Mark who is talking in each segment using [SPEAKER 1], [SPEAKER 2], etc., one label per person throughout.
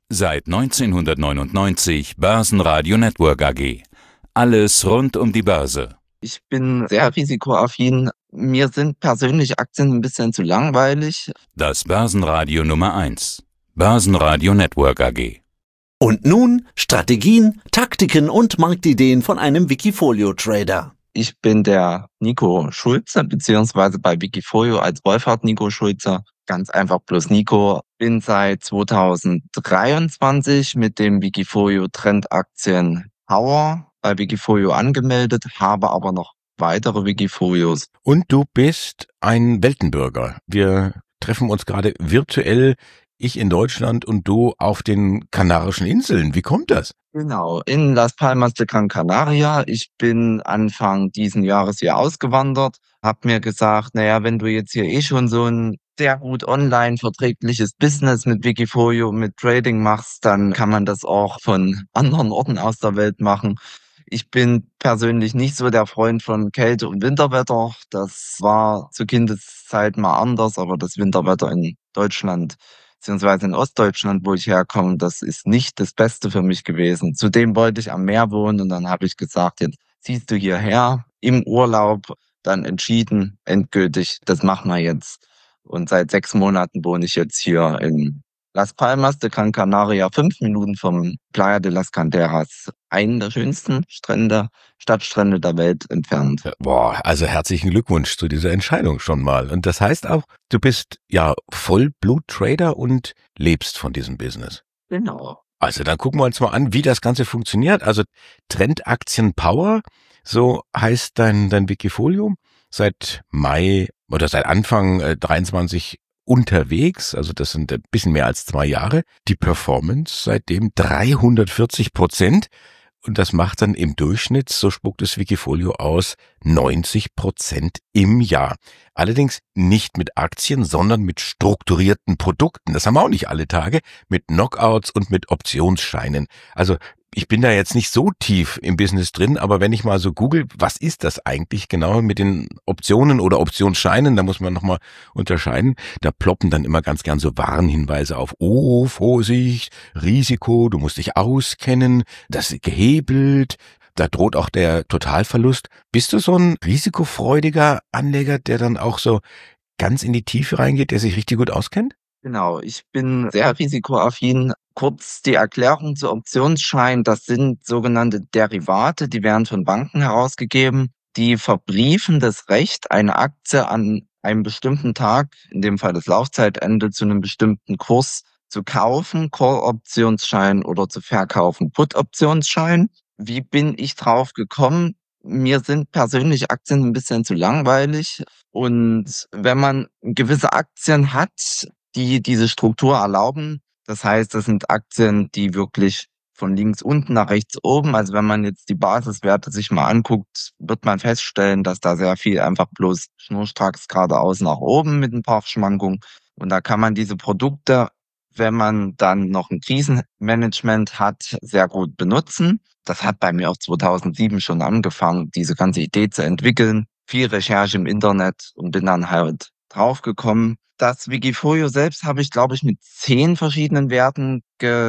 [SPEAKER 1] Seit 1999 Börsenradio Network AG. Alles rund um die Börse.
[SPEAKER 2] Ich bin sehr risikoaffin. Mir sind persönlich Aktien ein bisschen zu langweilig.
[SPEAKER 1] Das Börsenradio Nummer 1. Börsenradio Network AG.
[SPEAKER 3] Und nun Strategien, Taktiken und Marktideen von einem Wikifolio-Trader.
[SPEAKER 2] Ich bin der Nico Schulze, beziehungsweise bei Wikifolio als Wolfhard Nico Schulze. Ganz einfach bloß Nico. Bin seit 2023 mit dem Wikifolio Trendaktien Power bei Wikifolio angemeldet, habe aber noch weitere Wikifolios.
[SPEAKER 4] Und du bist ein Weltenbürger. Wir treffen uns gerade virtuell, ich in Deutschland und du auf den Kanarischen Inseln. Wie kommt das?
[SPEAKER 2] Genau, in Las Palmas de Gran Canaria. Ich bin Anfang diesen Jahres hier ausgewandert, habe mir gesagt, naja, wenn du jetzt hier schon so ein sehr gut online verträgliches Business mit Wikifolio, mit Trading machst, dann kann man das auch von anderen Orten aus der Welt machen. Ich bin persönlich nicht so der Freund von Kälte- und Winterwetter. Das war zur Kindeszeit mal anders, aber das Winterwetter in Deutschland beziehungsweise in Ostdeutschland, wo ich herkomme, das ist nicht das Beste für mich gewesen. Zudem wollte ich am Meer wohnen und dann habe ich gesagt, jetzt ziehst du hierher im Urlaub, dann entschieden, endgültig, das machen wir jetzt. Und seit 6 Monaten wohne ich jetzt hier in Las Palmas de Gran Canaria, 5 Minuten vom Playa de las Canteras, einen der schönsten Stadtstrände der Welt entfernt.
[SPEAKER 4] Boah, also herzlichen Glückwunsch zu dieser Entscheidung schon mal. Und das heißt auch, du bist ja Vollblut-Trader und lebst von diesem Business.
[SPEAKER 2] Genau.
[SPEAKER 4] Also dann gucken wir uns mal an, wie das Ganze funktioniert. Also Trendaktien Power, so heißt dein Wikifolio, seit Mai oder seit Anfang 23 unterwegs, also das sind ein bisschen mehr als 2 Jahre, die Performance seitdem 340%. Und das macht dann im Durchschnitt, so spuckt das Wikifolio aus, 90% im Jahr. Allerdings nicht mit Aktien, sondern mit strukturierten Produkten. Das haben wir auch nicht alle Tage, mit Knockouts und mit Optionsscheinen. Also ich bin da jetzt nicht so tief im Business drin, aber wenn ich mal so google, was ist das eigentlich genau mit den Optionen oder Optionsscheinen, da muss man nochmal unterscheiden. Da ploppen dann immer ganz gern so Warnhinweise auf. Oh, Vorsicht, Risiko, du musst dich auskennen, das ist gehebelt, da droht auch der Totalverlust. Bist du so ein risikofreudiger Anleger, der dann auch so ganz in die Tiefe reingeht, der sich richtig gut auskennt?
[SPEAKER 2] Genau, ich bin sehr risikoaffin. Kurz die Erklärung zu Optionsscheinen, das sind sogenannte Derivate, die werden von Banken herausgegeben. Die verbriefen das Recht, eine Aktie an einem bestimmten Tag, in dem Fall das Laufzeitende, zu einem bestimmten Kurs zu kaufen, Call-Optionsschein, oder zu verkaufen, Put-Optionsschein. Wie bin ich drauf gekommen? Mir sind persönlich Aktien ein bisschen zu langweilig. Und wenn man gewisse Aktien hat, die diese Struktur erlauben. Das heißt, das sind Aktien, die wirklich von links unten nach rechts oben, also wenn man jetzt die Basiswerte sich mal anguckt, wird man feststellen, dass da sehr viel einfach bloß schnurstracks geradeaus nach oben mit ein paar Schwankungen. Und da kann man diese Produkte, wenn man dann noch ein Krisenmanagement hat, sehr gut benutzen. Das hat bei mir auch 2007 schon angefangen, diese ganze Idee zu entwickeln. Viel Recherche im Internet und bin dann halt draufgekommen. Das Wikifolio selbst habe ich, glaube ich, mit 10 verschiedenen Werten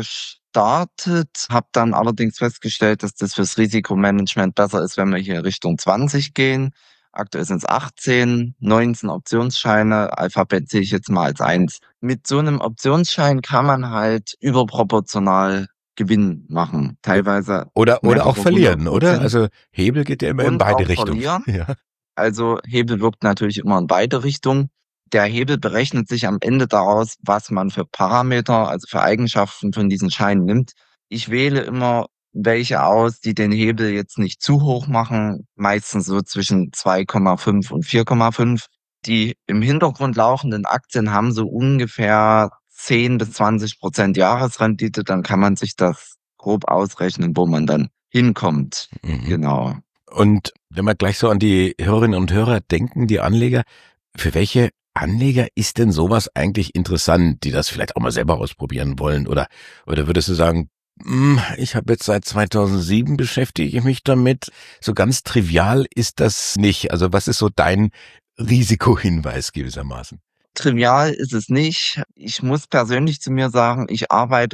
[SPEAKER 2] gestartet, habe dann allerdings festgestellt, dass das fürs Risikomanagement besser ist, wenn wir hier Richtung 20 gehen. Aktuell sind es 18, 19 Optionsscheine, Alphabet sehe ich jetzt mal als 1. Mit so einem Optionsschein kann man halt überproportional Gewinn machen, teilweise.
[SPEAKER 4] Oder auch verlieren,
[SPEAKER 2] 100%.
[SPEAKER 4] oder? Also Hebel geht ja immer in
[SPEAKER 2] Und
[SPEAKER 4] beide
[SPEAKER 2] auch
[SPEAKER 4] Richtungen.
[SPEAKER 2] verlieren.
[SPEAKER 4] Ja.
[SPEAKER 2] Also Hebel wirkt natürlich immer in beide Richtungen. Der Hebel berechnet sich am Ende daraus, was man für Parameter, also für Eigenschaften von diesen Scheinen nimmt. Ich wähle immer welche aus, die den Hebel jetzt nicht zu hoch machen, meistens so zwischen 2,5 und 4,5. Die im Hintergrund laufenden Aktien haben so ungefähr 10 bis 20% Jahresrendite, dann kann man sich das grob ausrechnen, wo man dann hinkommt. Genau.
[SPEAKER 4] Und wenn wir gleich so an die Hörerinnen und Hörer denken, die Anleger, für welche Anleger ist denn sowas eigentlich interessant, die das vielleicht auch mal selber ausprobieren wollen? Oder würdest du sagen, ich habe jetzt seit 2007 beschäftige ich mich damit, so ganz trivial ist das nicht. Also was ist so dein Risikohinweis gewissermaßen?
[SPEAKER 2] Trivial ist es nicht. Ich muss persönlich zu mir sagen, ich arbeite auch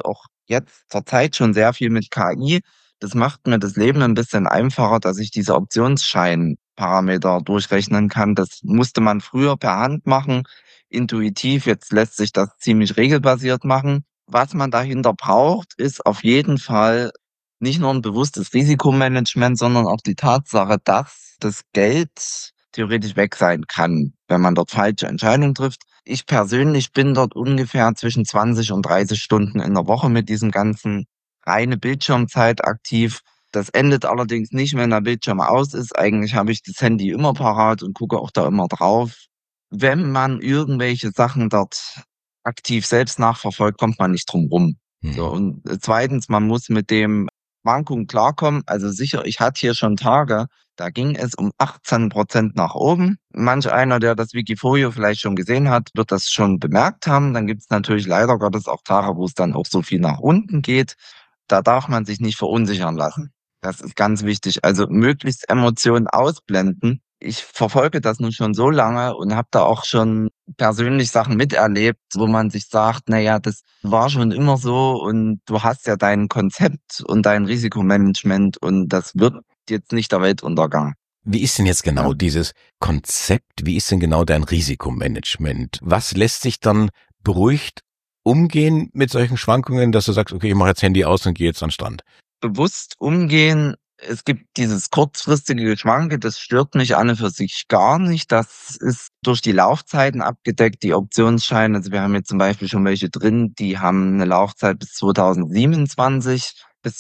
[SPEAKER 2] jetzt zurzeit schon sehr viel mit KI. Das macht mir das Leben ein bisschen einfacher, dass ich diese Optionsscheinparameter durchrechnen kann. Das musste man früher per Hand machen, intuitiv. Jetzt lässt sich das ziemlich regelbasiert machen. Was man dahinter braucht, ist auf jeden Fall nicht nur ein bewusstes Risikomanagement, sondern auch die Tatsache, dass das Geld theoretisch weg sein kann, wenn man dort falsche Entscheidungen trifft. Ich persönlich bin dort ungefähr zwischen 20 und 30 Stunden in der Woche mit diesem ganzen reine Bildschirmzeit aktiv. Das endet allerdings nicht, wenn der Bildschirm aus ist. Eigentlich habe ich das Handy immer parat und gucke auch da immer drauf. Wenn man irgendwelche Sachen dort aktiv selbst nachverfolgt, kommt man nicht drum rum. So, und zweitens, man muss mit dem Schwankungen klarkommen. Also sicher, ich hatte hier schon Tage, da ging es um 18% nach oben. Manch einer, der das Wikifolio vielleicht schon gesehen hat, wird das schon bemerkt haben. Dann gibt es natürlich leider Gottes auch Tage, wo es dann auch so viel nach unten geht. Da darf man sich nicht verunsichern lassen. Das ist ganz wichtig. Also möglichst Emotionen ausblenden. Ich verfolge das nun schon so lange und habe da auch schon persönlich Sachen miterlebt, wo man sich sagt, naja, das war schon immer so und du hast ja dein Konzept und dein Risikomanagement und das wird jetzt nicht der Weltuntergang.
[SPEAKER 4] Wie ist denn jetzt genau
[SPEAKER 2] Ja.
[SPEAKER 4] dieses Konzept? Wie ist denn genau dein Risikomanagement? Was lässt sich dann beruhigt umgehen mit solchen Schwankungen, dass du sagst, okay, ich mache jetzt Handy aus und gehe jetzt an den Strand?
[SPEAKER 2] Bewusst umgehen. Es gibt dieses kurzfristige Geschwanke, das stört mich an und für sich gar nicht. Das ist durch die Laufzeiten abgedeckt, die Optionsscheine. Also wir haben jetzt zum Beispiel schon welche drin, die haben eine Laufzeit bis 2027. Bis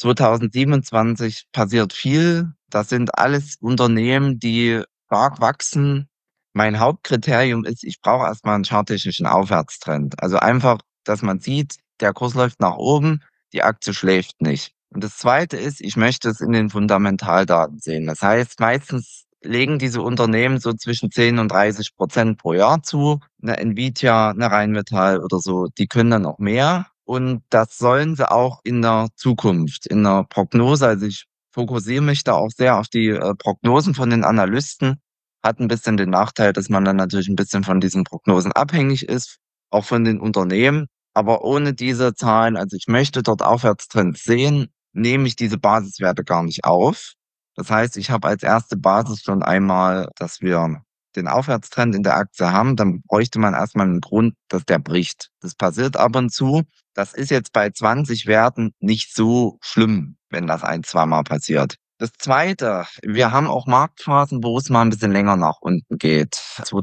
[SPEAKER 2] 2027 passiert viel. Das sind alles Unternehmen, die stark wachsen. Mein Hauptkriterium ist, ich brauche erstmal einen charttechnischen Aufwärtstrend. Also einfach, dass man sieht, der Kurs läuft nach oben, die Aktie schläft nicht. Und das Zweite ist, ich möchte es in den Fundamentaldaten sehen. Das heißt, meistens legen diese Unternehmen so zwischen 10 und 30% pro Jahr zu. Eine Nvidia, eine Rheinmetall oder so, die können dann auch mehr. Und das sollen sie auch in der Zukunft, in der Prognose. Also ich fokussiere mich da auch sehr auf die Prognosen von den Analysten. Hat ein bisschen den Nachteil, dass man dann natürlich ein bisschen von diesen Prognosen abhängig ist, auch von den Unternehmen. Aber ohne diese Zahlen, also ich möchte dort Aufwärtstrends sehen, nehme ich diese Basiswerte gar nicht auf. Das heißt, ich habe als erste Basis schon einmal, dass wir den Aufwärtstrend in der Aktie haben. Dann bräuchte man erstmal einen Grund, dass der bricht. Das passiert ab und zu. Das ist jetzt bei 20 Werten nicht so schlimm, wenn das ein, zweimal passiert. Das Zweite, wir haben auch Marktphasen, wo es mal ein bisschen länger nach unten geht.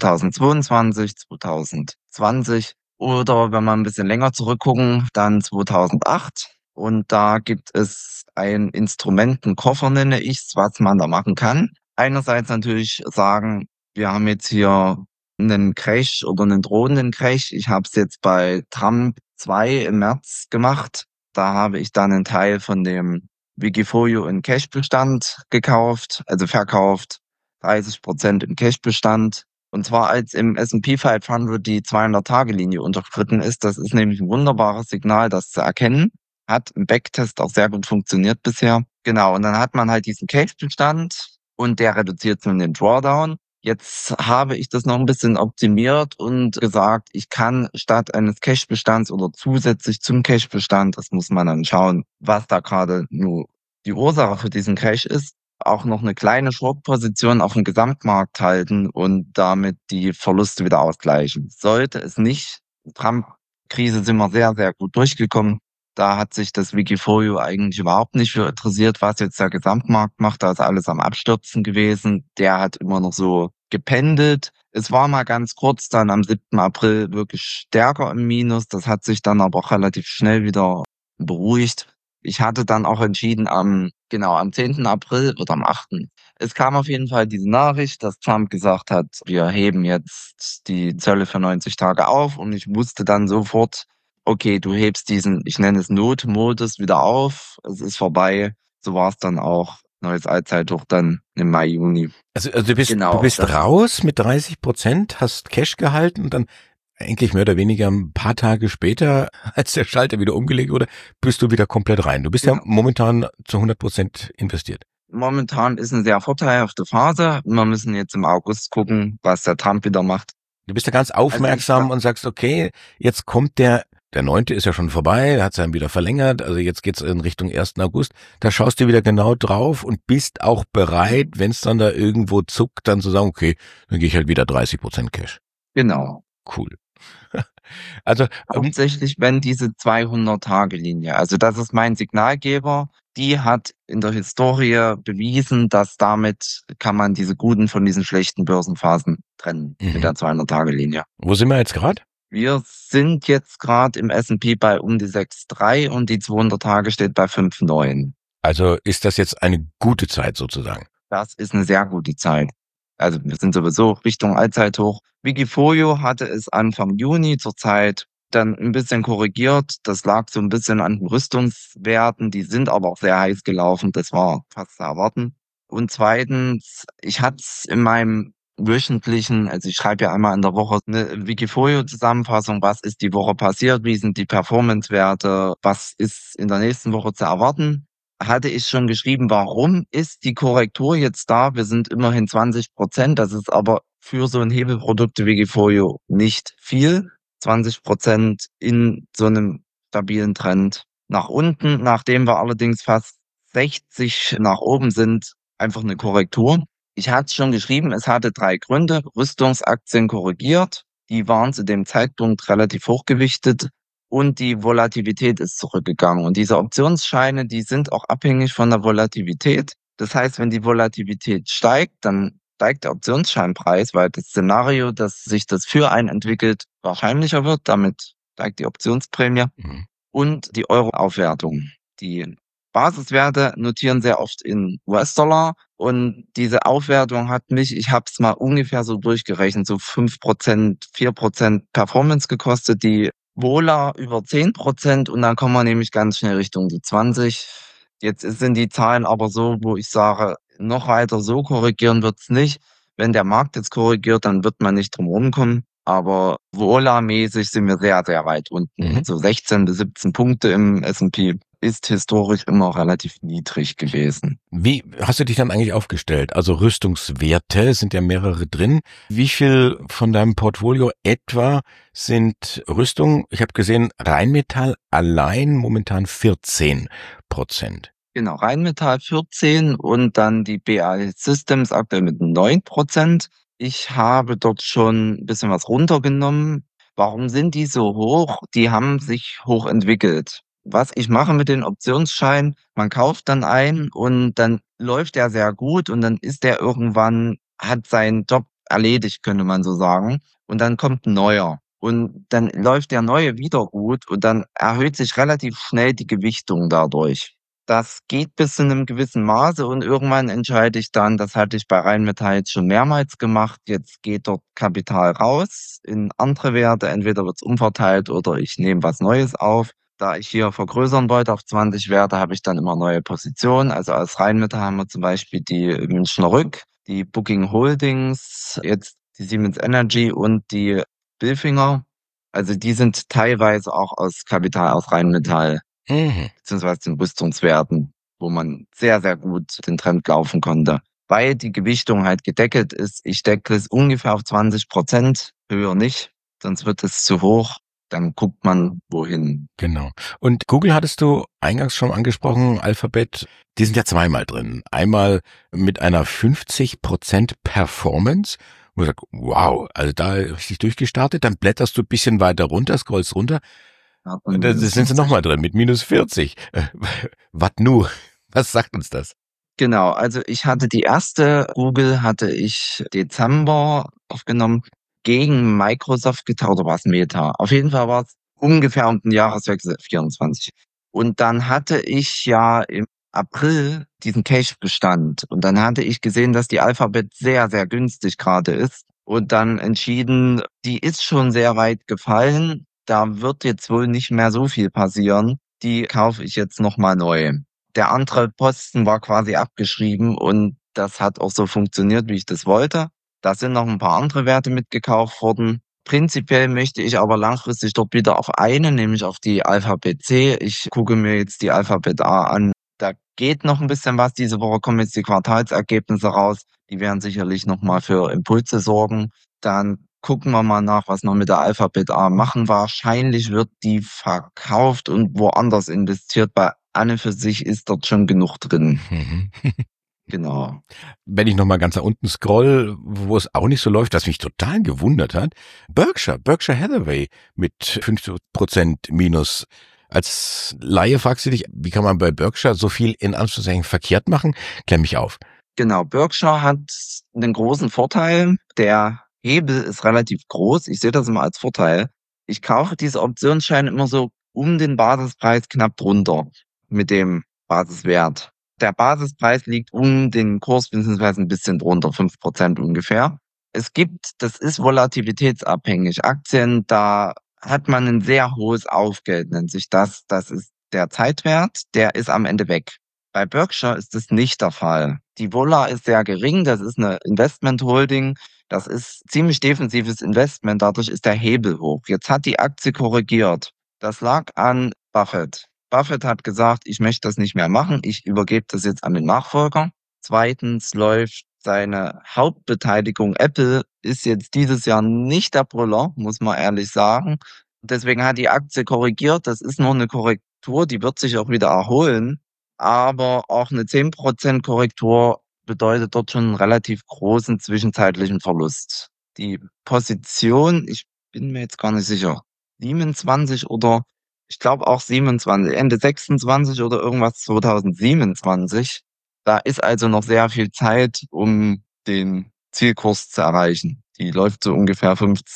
[SPEAKER 2] 2022, 2020 oder wenn wir ein bisschen länger zurückgucken, dann 2008. Und da gibt es ein Instrumentenkoffer, nenne ich es, was man da machen kann. Einerseits natürlich sagen, wir haben jetzt hier einen Crash oder einen drohenden Crash. Ich habe es jetzt bei Trump 2 im März gemacht. Da habe ich dann einen Teil von dem Wikifolio in Cashbestand gekauft, also verkauft, 30% im Cashbestand. Und zwar als im S&P 500 die 200-Tage-Linie unterschritten ist. Das ist nämlich ein wunderbares Signal, das zu erkennen. Hat im Backtest auch sehr gut funktioniert bisher. Genau, und dann hat man halt diesen Cash-Bestand und der reduziert nun den Drawdown. Jetzt habe ich das noch ein bisschen optimiert und gesagt, ich kann statt eines Cash-Bestands oder zusätzlich zum Cash-Bestand, das muss man dann schauen, was da gerade nur die Ursache für diesen Crash ist, auch noch eine kleine Short-Position auf dem Gesamtmarkt halten und damit die Verluste wieder ausgleichen. Sollte es nicht, Trump-Krise sind wir sehr, sehr gut durchgekommen. Da hat sich das Wikifolio eigentlich überhaupt nicht für interessiert, was jetzt der Gesamtmarkt macht. Da ist alles am Abstürzen gewesen. Der hat immer noch so gependelt. Es war mal ganz kurz dann am 7. April wirklich stärker im Minus. Das hat sich dann aber auch relativ schnell wieder beruhigt. Ich hatte dann auch entschieden am 10. April oder am 8. Es kam auf jeden Fall diese Nachricht, dass Trump gesagt hat, wir heben jetzt die Zölle für 90 Tage auf und ich wusste dann sofort, okay, du hebst diesen, ich nenne es Notmodus wieder auf, es ist vorbei. So war es dann auch. Neues Allzeithoch dann im Mai, Juni.
[SPEAKER 4] Also du bist
[SPEAKER 2] Genau, das-
[SPEAKER 4] raus mit 30%, hast Cash gehalten und dann eigentlich mehr oder weniger ein paar Tage später, als der Schalter wieder umgelegt wurde, bist du wieder komplett rein. Du bist ja
[SPEAKER 2] Genau.
[SPEAKER 4] momentan zu 100% investiert.
[SPEAKER 2] Momentan ist eine sehr vorteilhafte Phase. Wir müssen jetzt im August gucken, was der Trump wieder macht.
[SPEAKER 4] Du bist ja ganz aufmerksam
[SPEAKER 2] Also
[SPEAKER 4] und sagst, okay, jetzt kommt der der 9. ist ja schon vorbei, hat es dann wieder verlängert, also jetzt geht's in Richtung 1. August. Da schaust du wieder genau drauf und bist auch bereit, wenn es dann da irgendwo zuckt, dann zu sagen, okay, dann gehe ich halt wieder 30% Cash.
[SPEAKER 2] Genau.
[SPEAKER 4] Cool. Also
[SPEAKER 2] Hauptsächlich, wenn diese 200-Tage-Linie, also das ist mein Signalgeber, die hat in der Historie bewiesen, dass damit kann man diese guten von diesen schlechten Börsenphasen trennen mit der 200-Tage-Linie.
[SPEAKER 4] Wo sind wir jetzt gerade?
[SPEAKER 2] Wir sind jetzt gerade im S&P bei um die 6,3 und die 200 Tage steht bei 5,9.
[SPEAKER 4] Also ist das jetzt eine gute Zeit sozusagen?
[SPEAKER 2] Das ist eine sehr gute Zeit. Also wir sind sowieso Richtung Allzeithoch. Wikifolio hatte es Anfang Juni zur Zeit dann ein bisschen korrigiert. Das lag so ein bisschen an den Rüstungswerten. Die sind aber auch sehr heiß gelaufen. Das war fast zu erwarten. Und zweitens, ich hatte es in meinem wöchentlichen, also ich schreibe ja einmal in der Woche eine Wikifolio-Zusammenfassung, was ist die Woche passiert, wie sind die Performance-Werte, was ist in der nächsten Woche zu erwarten, hatte ich schon geschrieben, warum ist die Korrektur jetzt da? Wir sind immerhin 20%, das ist aber für so ein Hebelprodukt wie Wikifolio nicht viel. 20% in so einem stabilen Trend nach unten, nachdem wir allerdings fast 60 nach oben sind, einfach eine Korrektur. Ich hatte es schon geschrieben, es hatte 3 Gründe. Rüstungsaktien korrigiert, die waren zu dem Zeitpunkt relativ hochgewichtet und die Volatilität ist zurückgegangen. Und diese Optionsscheine, die sind auch abhängig von der Volatilität. Das heißt, wenn die Volatilität steigt, dann steigt der Optionsscheinpreis, weil das Szenario, dass sich das für einen entwickelt, wahrscheinlicher wird. Damit steigt die Optionsprämie und die Euro-Aufwertung. Die Basiswerte notieren sehr oft in US-Dollar und diese Aufwertung hat mich, ich habe es mal ungefähr so durchgerechnet, so 5%, 4% Performance gekostet, die Vola über 10% und dann kommen wir nämlich ganz schnell Richtung die 20. Jetzt sind die Zahlen aber so, wo ich sage, noch weiter so korrigieren wird's nicht. Wenn der Markt jetzt korrigiert, dann wird man nicht drum rumkommen. Aber Vola-mäßig sind wir sehr, sehr weit unten. So 16 bis 17 Punkte im S&P ist historisch immer relativ niedrig gewesen.
[SPEAKER 4] Wie hast du dich dann eigentlich aufgestellt? Also Rüstungswerte sind ja mehrere drin. Wie viel von deinem Portfolio etwa sind Rüstung? Ich habe gesehen, Rheinmetall allein momentan 14%.
[SPEAKER 2] Genau, Rheinmetall 14 und dann die BAE Systems aktuell mit 9%. Ich habe dort schon ein bisschen was runtergenommen. Warum sind die so hoch? Die haben sich hoch entwickelt. Was ich mache mit den Optionsscheinen, man kauft dann ein und dann läuft der sehr gut und dann ist der irgendwann, hat seinen Job erledigt, könnte man so sagen. Und dann kommt ein neuer. Und dann läuft der neue wieder gut und dann erhöht sich relativ schnell die Gewichtung dadurch. Das geht bis zu einem gewissen Maße und irgendwann entscheide ich dann, das hatte ich bei Rheinmetall jetzt schon mehrmals gemacht, jetzt geht dort Kapital raus in andere Werte, entweder wird es umverteilt oder ich nehme was Neues auf. Da ich hier vergrößern wollte auf 20 Werte, habe ich dann immer neue Positionen. Also als Rheinmetall haben wir zum Beispiel die Münchner Rück, die Booking Holdings, jetzt die Siemens Energy und die Bilfinger. Also die sind teilweise auch aus Kapital aus Rheinmetall, beziehungsweise den Rüstungswerten, wo man sehr, sehr gut den Trend laufen konnte. Weil die Gewichtung halt gedeckelt ist. Ich decke es ungefähr auf 20%, höher nicht, sonst wird es zu hoch. Dann guckt man, wohin.
[SPEAKER 4] Genau. Und Google hattest du eingangs schon angesprochen, Alphabet, die sind ja zweimal drin. Einmal mit einer 50% Performance, wo du sagst, wow, also da richtig durchgestartet, dann blätterst du ein bisschen weiter runter, scrollst runter, und da sind sie nochmal drin mit minus 40. Was nu? Was sagt uns das?
[SPEAKER 2] Genau, also ich hatte die erste Google, hatte ich Dezember aufgenommen, gegen Microsoft getauscht, oder war es Meta? Auf jeden Fall war es ungefähr um den Jahreswechsel 24. Und dann hatte ich ja im April diesen Cash-Bestand. Und dann hatte ich gesehen, dass die Alphabet sehr, sehr günstig gerade ist. Und dann entschieden, die ist schon sehr weit gefallen. Da wird jetzt wohl nicht mehr so viel passieren. Die kaufe ich jetzt nochmal neu. Der andere Posten war quasi abgeschrieben und das hat auch so funktioniert, wie ich das wollte. Da sind noch ein paar andere Werte mitgekauft worden. Prinzipiell möchte ich aber langfristig dort wieder auf eine, nämlich auf die Alphabet C. Ich gucke mir jetzt die Alphabet A an. Da geht noch ein bisschen was. Diese Woche kommen jetzt die Quartalsergebnisse raus. Die werden sicherlich nochmal für Impulse sorgen. Dann gucken wir mal nach, was wir mit der Alphabet A machen. Wahrscheinlich wird die verkauft und woanders investiert. Bei an und für sich ist dort schon genug drin. Genau.
[SPEAKER 4] Wenn ich nochmal ganz nach unten scroll, wo es auch nicht so läuft, was mich total gewundert hat, Berkshire Hathaway mit 5% Minus. Als Laie fragst du dich, wie kann man bei Berkshire so viel in Anführungszeichen verkehrt machen? Klär mich auf.
[SPEAKER 2] Genau, Berkshire hat einen großen Vorteil. Der Hebel ist relativ groß. Ich sehe das immer als Vorteil. Ich kaufe diese Optionsscheine immer so um den Basispreis knapp drunter mit dem Basiswert. Der Basispreis liegt um den Kurs beziehungsweise ein bisschen drunter, 5% ungefähr. Das ist volatilitätsabhängig. Aktien, da hat man ein sehr hohes Aufgeld, nennt sich das. Das ist der Zeitwert, der ist am Ende weg. Bei Berkshire ist das nicht der Fall. Die Vola ist sehr gering, das ist eine Investment-Holding, das ist ziemlich defensives Investment, dadurch ist der Hebel hoch. Jetzt hat die Aktie korrigiert. Das lag an Buffett. Buffett hat gesagt, ich möchte das nicht mehr machen, ich übergebe das jetzt an den Nachfolger. Zweitens läuft seine Hauptbeteiligung Apple, ist jetzt dieses Jahr nicht der Brüller, muss man ehrlich sagen. Deswegen hat die Aktie korrigiert, das ist nur eine Korrektur, die wird sich auch wieder erholen. Aber auch eine 10% Korrektur bedeutet dort schon einen relativ großen zwischenzeitlichen Verlust. Die Position, ich bin mir jetzt gar nicht sicher, 27 oder ich glaube auch 27, Ende 26 oder irgendwas 2027. Da ist also noch sehr viel Zeit, um den Zielkurs zu erreichen. Die läuft so ungefähr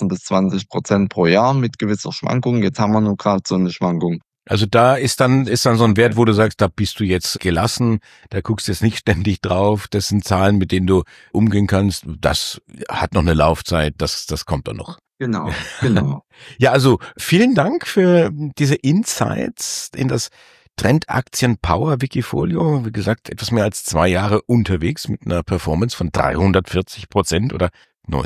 [SPEAKER 2] 15-20% pro Jahr mit gewisser Schwankung. Jetzt haben wir nur gerade so eine Schwankung.
[SPEAKER 4] Also da ist dann so ein Wert, wo du sagst, da bist du jetzt gelassen, da guckst du jetzt nicht ständig drauf, das sind Zahlen, mit denen du umgehen kannst, das hat noch eine Laufzeit, das kommt dann noch.
[SPEAKER 2] Genau.
[SPEAKER 4] Ja, also vielen Dank für diese Insights in das Trendaktien Power Wikifolio. Wie gesagt, etwas mehr als 2 Jahre unterwegs mit einer Performance von 340% oder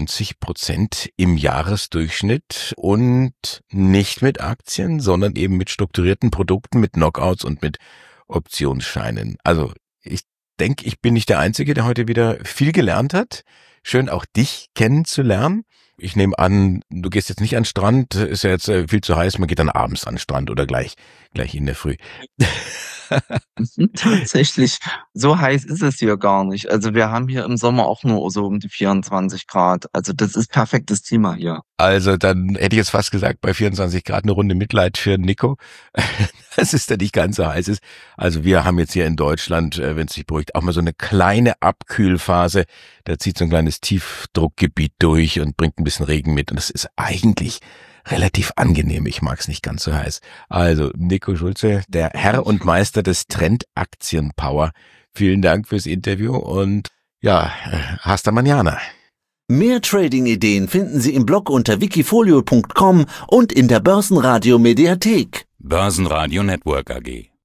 [SPEAKER 4] 90% im Jahresdurchschnitt und nicht mit Aktien, sondern eben mit strukturierten Produkten, mit Knockouts und mit Optionsscheinen. Also ich denke, ich bin nicht der Einzige, der heute wieder viel gelernt hat. Schön auch dich kennenzulernen. Ich nehme an, du gehst jetzt nicht an den Strand, ist ja jetzt viel zu heiß, man geht dann abends an den Strand oder gleich in der Früh.
[SPEAKER 2] Tatsächlich, so heiß ist es hier gar nicht. Also wir haben hier im Sommer auch nur so um die 24 Grad. Also das ist perfektes Klima hier.
[SPEAKER 4] Also dann hätte ich jetzt fast gesagt, bei 24 Grad eine Runde Mitleid für Nico, dass es da nicht ganz so heiß ist. Also wir haben jetzt hier in Deutschland, wenn es sich beruhigt, auch mal so eine kleine Abkühlphase. Da zieht so ein kleines Tiefdruckgebiet durch und bringt ein bisschen Regen mit. Und das ist eigentlich relativ angenehm. Ich mag es nicht ganz so heiß. Also Nico Schulze, der Herr und Meister des Trendaktien Power. Vielen Dank fürs Interview und ja, hasta mañana.
[SPEAKER 3] Mehr Trading-Ideen finden Sie im Blog unter wikifolio.com und in der Börsenradio Mediathek.
[SPEAKER 1] Börsenradio Network AG.